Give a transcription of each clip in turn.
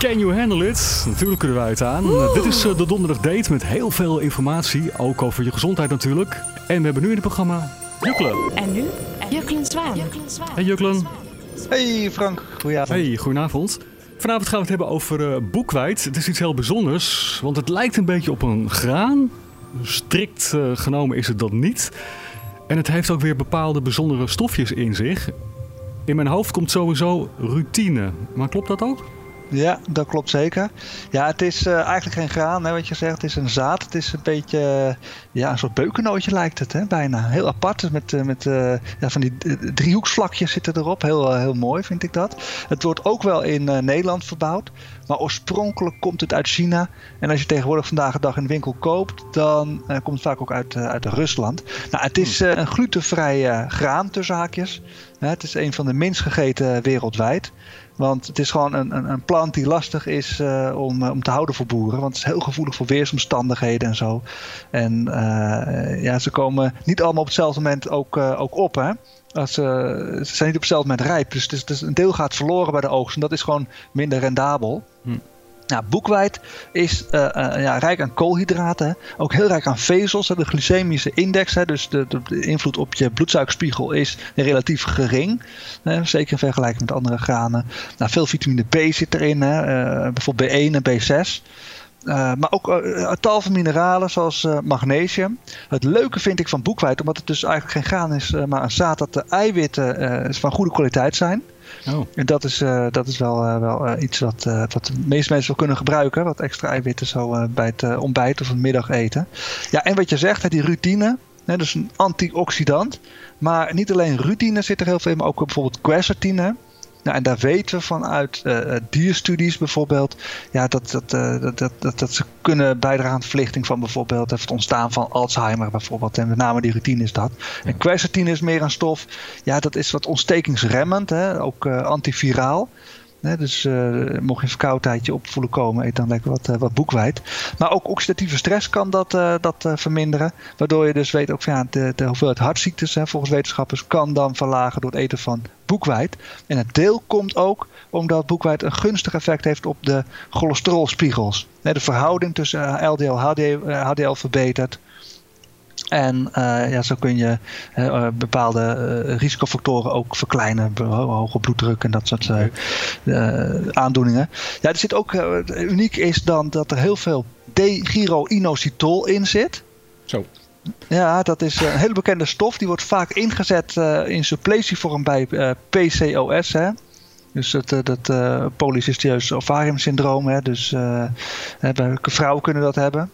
Can you handle it? Natuurlijk kunnen wij het aan. Dit is de donderdag date met heel veel informatie. Ook over je gezondheid natuurlijk. En we hebben nu in het programma Juklen. En nu Juklen Zwaan. Hey Juklen. Hey Frank, goedenavond. Hey, goedenavond. Vanavond gaan we het hebben over boekweit. Het is iets heel bijzonders, want het lijkt een beetje op een graan. Strikt genomen is het dat niet. En het heeft ook weer bepaalde bijzondere stofjes in zich. In mijn hoofd komt sowieso routine. Maar klopt dat ook? Ja, dat klopt zeker. Ja, het is eigenlijk geen graan, hè, wat je zegt. Het is een zaad. Het is een beetje een soort beukennootje lijkt het, hè, bijna. Heel apart. Met van die driehoeksvlakjes zitten erop. Heel mooi vind ik dat. Het wordt ook wel in Nederland verbouwd. Maar oorspronkelijk komt het uit China. En als je tegenwoordig vandaag de dag in de winkel koopt, dan komt het vaak ook uit Rusland. Nou, het is een glutenvrij graan tussen haakjes. Het is een van de minst gegeten wereldwijd. Want het is gewoon een plant die lastig is om te houden voor boeren. Want het is heel gevoelig voor weersomstandigheden en zo. En ze komen niet allemaal op hetzelfde moment ook op. Hè? Ze zijn niet op hetzelfde moment rijp. Dus een deel gaat verloren bij de oogst. En dat is gewoon minder rendabel. Nou, boekweit is rijk aan koolhydraten. Ook heel rijk aan vezels. De glycemische index, dus de invloed op je bloedsuikerspiegel is relatief gering. Zeker in vergelijking met andere granen. Nou, veel vitamine B zit erin. Bijvoorbeeld B1 en B6. Maar ook tal van mineralen zoals magnesium. Het leuke vind ik van boekweit, omdat het dus eigenlijk geen graan is, maar een zaad, dat de eiwitten van goede kwaliteit zijn. Oh. En dat is wel iets wat de meeste mensen wel kunnen gebruiken. Wat extra eiwitten zo bij het ontbijt of het middageten. Ja, en wat je zegt, die rutine. Dus een antioxidant. Maar niet alleen rutine zit er heel veel in, maar ook bijvoorbeeld quercetine. Nou, en daar weten we vanuit dierstudies bijvoorbeeld dat ze kunnen bijdragen aan de verlichting van bijvoorbeeld het ontstaan van Alzheimer bijvoorbeeld. En met name die routine is dat. Ja. En quercetine is meer een stof. Ja, dat is wat ontstekingsremmend, ook antiviraal. Dus mocht je een verkoudheidje opvoelen komen, eet dan lekker wat boekweit. Maar ook oxidatieve stress kan dat verminderen. Waardoor je dus weet ook van de hoeveelheid hartziektes, volgens wetenschappers, kan dan verlagen door het eten van boekweit. En het deel komt ook omdat boekweit een gunstig effect heeft op de cholesterolspiegels. De verhouding tussen LDL en HDL verbetert. En zo kun je bepaalde risicofactoren ook verkleinen. Hoge bloeddruk en dat soort aandoeningen. Ja, er zit ook uniek is dan dat er heel veel D-gyroinositol in zit. Zo. Ja, dat is een hele bekende stof. Die wordt vaak ingezet in suppletievorm bij PCOS. Hè. Dus dat polycystieuze ovariumsyndroom. Hè. Dus vrouwen kunnen dat hebben.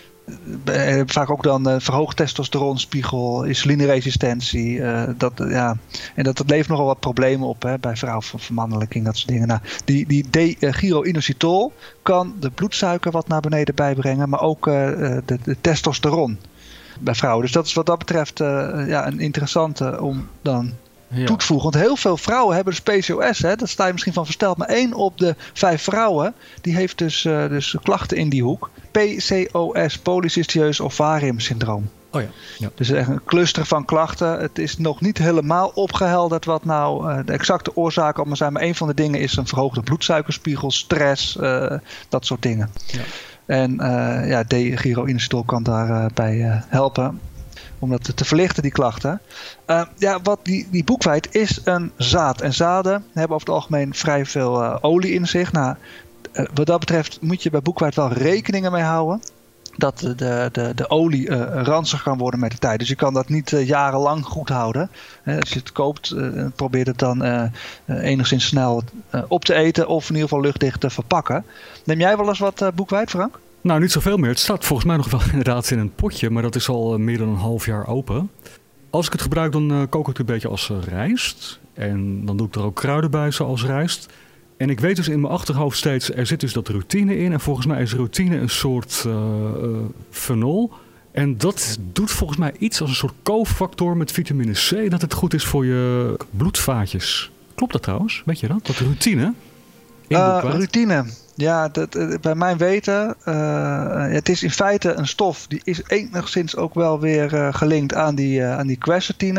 Vaak ook dan verhoogd testosteronspiegel, insulineresistentie. En dat levert nogal wat problemen op bij vrouwen van vermannelijking, dat soort dingen. Nou, die D-gyroinositol kan de bloedsuiker wat naar beneden bijbrengen, maar ook de testosteron bij vrouwen. Dus dat is wat dat betreft een interessante om dan toe te voegen. Want heel veel vrouwen hebben dus PCOS. Hè? Dat sta je misschien van versteld. Maar 1 op de 5 vrouwen die heeft dus klachten in die hoek. PCOS, polycystieuze ovariumsyndroom. Oh ja. Ja. Dus echt een cluster van klachten. Het is nog niet helemaal opgehelderd wat nou de exacte oorzaken allemaal zijn. Maar een van de dingen is een verhoogde bloedsuikerspiegel, stress, dat soort dingen. Ja. En D-gyroinositol kan daarbij helpen om dat te verlichten, die klachten. Wat die boekweit is een zaad. En zaden hebben over het algemeen vrij veel olie in zich. Nou, wat dat betreft moet je bij boekweit wel rekening mee houden dat de olie ranzig kan worden met de tijd. Dus je kan dat niet jarenlang goed houden. Als je het koopt, probeer het dan enigszins snel op te eten of in ieder geval luchtdicht te verpakken. Neem jij wel eens wat boekweit, Frank? Nou, niet zoveel meer. Het staat volgens mij nog wel inderdaad in een potje, maar dat is al meer dan een half jaar open. Als ik het gebruik, dan kook ik het een beetje als rijst. En dan doe ik er ook kruiden bij, zoals rijst. En ik weet dus in mijn achterhoofd steeds, er zit dus dat routine in. En volgens mij is routine een soort fenol. En dat doet volgens mij iets als een soort cofactor met vitamine C, dat het goed is voor je bloedvaatjes. Klopt dat trouwens? Weet je dat? Dat routine? Routine. Ja, bij mijn weten, het is in feite een stof die is enigszins ook wel weer gelinkt aan die quercetine.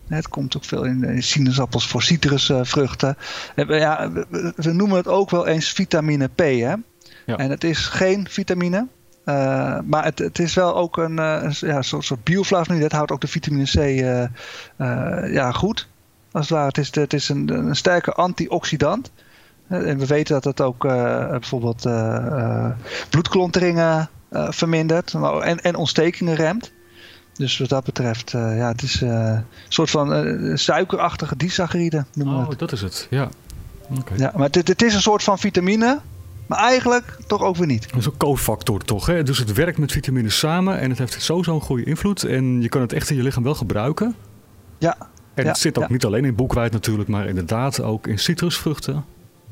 Het komt ook veel in sinaasappels voor citrusvruchten. We noemen het ook wel eens vitamine P. Hè? Ja. En het is geen vitamine. Maar het is wel ook een soort bioflavonoïde. Dat houdt ook de vitamine C goed. Als het ware. Het is een sterke antioxidant. En we weten dat het ook bijvoorbeeld bloedklonteringen vermindert. En ontstekingen remt. Dus wat dat betreft, het is een soort van suikerachtige disaccharide. Dat is het, ja. Okay. Ja, maar het is een soort van vitamine, maar eigenlijk toch ook weer niet. Dat is een cofactor toch, hè? Dus het werkt met vitamine samen en het heeft sowieso een goede invloed. En je kan het echt in je lichaam wel gebruiken. Ja. En het zit ook niet alleen in boekweit natuurlijk, maar inderdaad ook in citrusvruchten.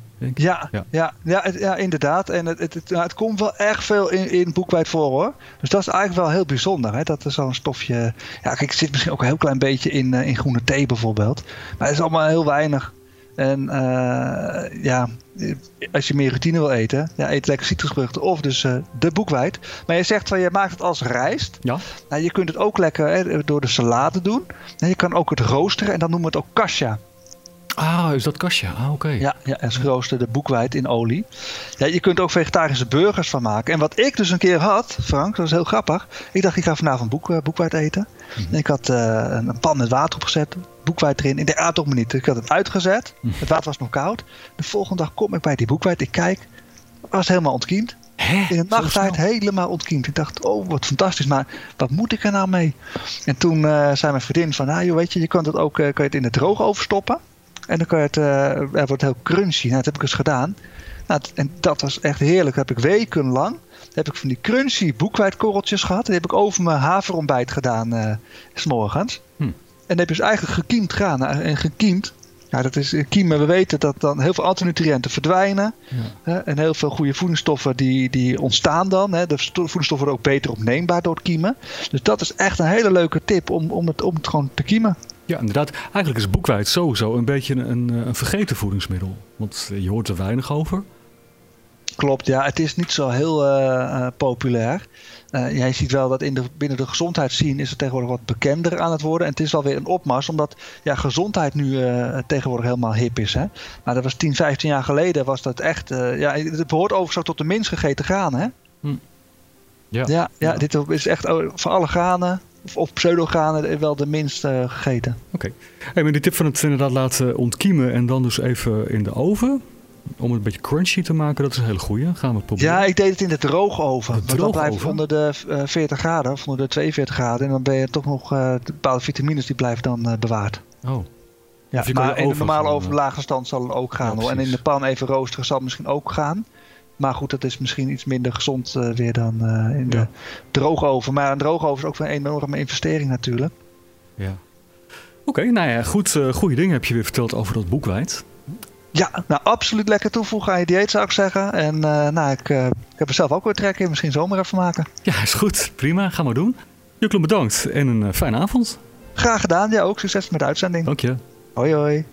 Ja, inderdaad. En het komt wel erg veel in boekweit voor, hoor. Dus dat is eigenlijk wel heel bijzonder. Hè? Dat er zo'n stofje... Ja, kijk, het zit misschien ook een heel klein beetje in groene thee bijvoorbeeld. Maar het is allemaal heel weinig. En als je meer routine wil eten, eet lekker citrusvruchten of dus de boekweit. Maar je zegt van je maakt het als rijst. Ja. Nou, je kunt het ook lekker door de salade doen. En je kan ook het roosteren en dan noemen we het ook kasha. Is dat kasha? Oké. Ja, en ze roosterde boekweit in olie. Ja, je kunt er ook vegetarische burgers van maken. En wat ik dus een keer had, Frank, dat was heel grappig. Ik dacht, ik ga vanavond boekweit eten. En ik had een pan met water opgezet, boekweit erin. Ik dacht, toch maar niet. Ik had het uitgezet. Het water was nog koud. De volgende dag kom ik bij die boekweit. Ik kijk, het was helemaal ontkiemd. In de nachttijd helemaal ontkiemd. Ik dacht, wat fantastisch, maar wat moet ik er nou mee? En toen zei mijn vriendin van, weet je, je kan het ook kan je het in de droogoven stoppen. En dan kan je het wordt heel crunchy. Nou, dat heb ik eens gedaan. Nou, en dat was echt heerlijk. Dat heb ik wekenlang. Heb ik van die crunchy boekwijdkorreltjes gehad. Die heb ik over mijn haverontbijt gedaan 's morgens. En dan heb je dus eigenlijk gekiemd gaan. En gekiemd. Ja, dat is kiemen. We weten dat dan heel veel antinutriënten verdwijnen. Ja. En heel veel goede voedingsstoffen die ontstaan dan. Hè. De voedingsstoffen worden ook beter opneembaar door het kiemen. Dus dat is echt een hele leuke tip om het gewoon te kiemen. Ja, inderdaad. Eigenlijk is boekweit sowieso een beetje een vergeten voedingsmiddel. Want je hoort er weinig over. Klopt, ja. Het is niet zo heel populair. Je ziet wel dat binnen de gezondheidsscene is het tegenwoordig wat bekender aan het worden. En het is wel weer een opmars, omdat gezondheid nu tegenwoordig helemaal hip is. Hè? Maar dat was 10, 15 jaar geleden was dat echt... het behoort overigens ook tot de minst gegeten granen. Hè? Ja, dit is echt voor alle granen... Of pseudogranen wel de minst gegeten. Oké. Hey, maar die tip van het inderdaad laten ontkiemen en dan dus even in de oven. Om het een beetje crunchy te maken, dat is een hele goeie. Gaan we proberen. Ja, ik deed het in de droogoven. Want dan blijft onder de 40 graden of onder de 42 graden. En dan ben je toch nog bepaalde vitamines die blijven dan bewaard. Oh. Ja, maar in de normale oven lage stand zal het ook gaan. En in de pan even roosteren zal het misschien ook gaan. Maar goed, dat is misschien iets minder gezond weer dan in de droogoven. Maar een droogoven is ook een enorme investering natuurlijk. Ja. Oké, nou ja, goed. Goede dingen heb je weer verteld over dat boekweit. Ja, nou absoluut lekker toevoegen aan je dieet zou ik zeggen. En ik heb er zelf ook weer trek in. Misschien zomer even maken. Ja, is goed. Prima. Gaan we doen. Juklen, bedankt en een fijne avond. Graag gedaan. Ja, ook succes met de uitzending. Dank je. Hoi hoi.